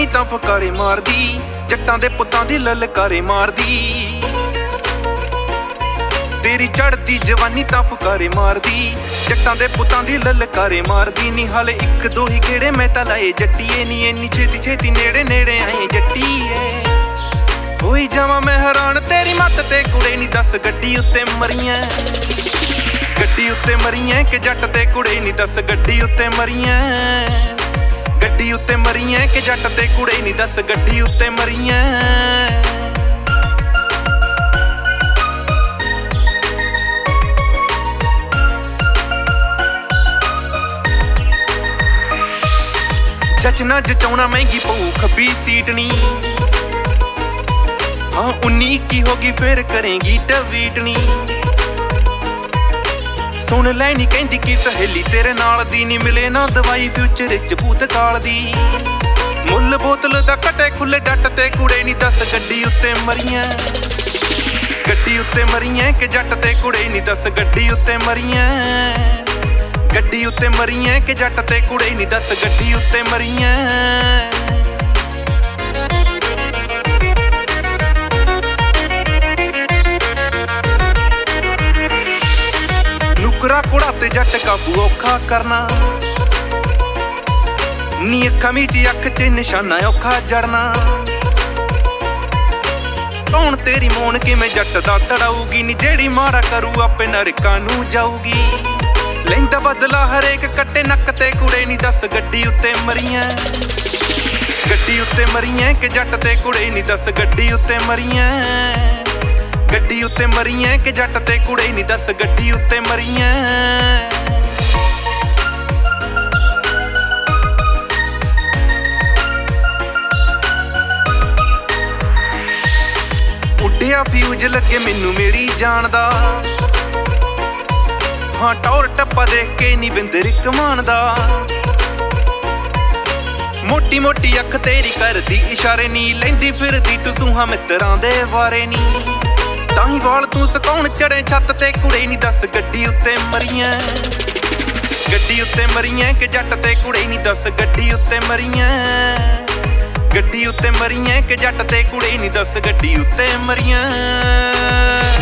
ਜਵਾਨੀ ਤਾਂ ਫੁਕਾਰੇ ਮਾਰਦੀ, ਜੱਟਾਂ ਦੇ ਪੁੱਤਾਂ ਦੀ ਲਲਕਾਰੇ ਮਾਰਦੀ। ਤੇਰੀ ਚੜ੍ਹਦੀ ਜਵਾਨੀ ਤਾਂ ਫੁਕਾਰੇ ਮਾਰਦੀ, ਜੱਟਾਂ ਦੇ ਪੁੱਤਾਂ ਦੀ ਲਲਕਾਰੇ ਮਾਰਦੀ। ਨੀ ਹਾਲੇ ਇੱਕ ਦੋ ਹੀ ਗੇੜੇ ਮੈਂ ਤਾਂ ਲਾਏ ਜੱਟੀਏ, ਨੀ ਇੰਨੀ ਛੇਤੀ ਛੇਤੀ ਨੇੜੇ ਨੇੜੇ ਆਏ ਜੱਟੀਏ। ਹੋਈ ਜਾਵਾਂ ਮੈਂ ਹੈਰਾਨ ਤੇਰੀ ਮੱਤ ਤੇ ਕੁੜੇ, ਨੀ ਦੱਸ ਗੱਡੀ ਉੱਤੇ ਮਰੀਆਂ, ਗੱਡੀ ਉੱਤੇ ਮਰੀਆਂ ਕਿ ਜੱਟ ਤੇ ਕੁੜੇ, ਨੀ ਦੱਸ ਗੱਡੀ ਉੱਤੇ ਮਰੀਆਂ, ਗੱਡੀ ਉੱਤੇ ਮਰੀਆਂ ਕਿ ਜੱਟ ਤੇ ਕੁੜੇ, ਨੀ ਦੱਸ ਗੱਡੀ ਉੱਤੇ ਮਰੀਆਂ। ਜੱਚਣਾ ਜਚਾਉਣਾ ਮਹਿੰਗੀ ਪਊ ਖੱਬੀ ਸੀਟ ਨੀ, ਹਾਂ 19-21 ਹੋ ਗਈ ਫੇਰ ਕਰੇਂਗੀ ਟਵੀਟ ਨੀ। ਸੁਣ ਲੈ ਨੀ ਕਹਿੰਦੀ ਕੀ ਸਹੇਲੀ ਤੇਰੇ ਨਾਲ ਦੀ, ਨੀ ਮਿਲੇ ਨਾ ਦਵਾਈ ਫਿਊਚਰ ਚ ਭੂਤਕਾਲ ਦੀ। ਮੁੱਲ ਬੋਤਲ ਦਾ ਘਟੇ ਖੁੱਲੇ ਜੱਟ ਤੇ ਕੁੜੇ, ਨੀ ਦੱਸ ਗੱਡੀ ਉੱਤੇ ਮਰੀਆਂ, ਗੱਡੀ ਉੱਤੇ ਮਰੀਆਂ ਕਿ ਜੱਟ ਤੇ ਕੁੜੇ, ਨੀ ਦੱਸ ਗੱਡੀ ਉੱਤੇ ਮਰੀਆਂ, ਗੱਡੀ ਉੱਤੇ ਮਰੀਆਂ ਕਿ ਜੱਟ ਤੇ ਕੁੜੇ, ਨੀ ਦੱਸ ਗੱਡੀ ਉੱਤੇ ਮਰੀਆਂ। ਨੁਕਰਾ ਕੁੜਾ ਤੇ ਜੱਟ ਕਾਬੂ ਔਖਾ ਕਰਨਾ, ਨੀ ਅੱਖਾਂ ਵਿੱਚ ਅੱਖ ਚ ਨਿਸ਼ਾਨਾ ਔਖਾ ਜੜਨਾ। ਕੌਣ ਤੇਰੀ ਮੋਣ ਕਿਵੇਂ ਜੱਟ ਦਾ ਤੜਾਊਗੀ, ਨੀ ਜਿਹੜੀ ਮਾੜਾ ਕਰੂ ਆਪੇ ਨਰਕਾਂ ਨੂੰ ਜਾਊਗੀ। ਲੈਂਦਾ ਬਦਲਾ ਹਰੇਕ ਕੱਟੇ ਨੱਕ ਤੇ ਕੁੜੇ, ਨੀ ਦੱਸ ਗੱਡੀ ਉੱਤੇ ਮਰੀਆਂ, ਗੱਡੀ ਉੱਤੇ ਮਰੀਆਂ ਕਿ ਜੱਟ ਤੇ ਕੁੜੇ, ਨੀ ਦੱਸ ਗੱਡੀ ਉੱਤੇ ਮਰੀਆਂ, ਗੱਡੀ ਉੱਤੇ ਮਰੀਆਂ ਕਿ ਜੱਟ ਤੇ ਕੁੜੇ, ਨੀ ਦੱਸ ਗੱਡੀ ਉੱਤੇ ਮਰੀਆਂ। ਉੱਡਿਆ ਫਿਊਜ ਲੱਗੇ ਮੈਨੂੰ ਮੇਰੀ ਜਾਨ ਦਾ, ਹਾਂ ਟੌਰ ਟੱਪਾ ਦੇਖ ਕੇ ਨੀ ਬਿੰਦਰ ਕਮਾਨ ਦਾ। ਮੋਟੀ ਮੋਟੀ ਅੱਖ ਤੇਰੀ ਕਰਦੀ ਇਸ਼ਾਰੇ ਨੀ, ਲੈਂਦੀ ਫਿਰਦੀ ਤੂੰ ਸੂਹਾਂ ਮਿੱਤਰਾਂ ਦੇ ਵਾਰੇ ਨੀ। ਤਾਂ ਹੀ ਵਾਲ ਤੂੰ ਸੁਕਾਉਣ ਚੜੇ ਛੱਤ ਤੇ ਕੁੜੇ, ਨੀ ਦੱਸ ਗੱਡੀ ਉੱਤੇ ਮਰੀਆਂ, ਗੱਡੀ ਉੱਤੇ ਮਰੀਆਂ ਕਿ ਜੱਟ ਤੇ ਕੁੜੇ, ਨੀ ਦੱਸ ਗੱਡੀ ਉੱਤੇ ਮਰੀਆਂ, ਗੱਡੀ ਉੱਤੇ ਮਰੀਆਂ ਕਿ ਜੱਟ ਤੇ ਕੁੜੇ, ਨੀ ਦੱਸ ਗੱਡੀ ਉੱਤੇ ਮਰੀਆਂ।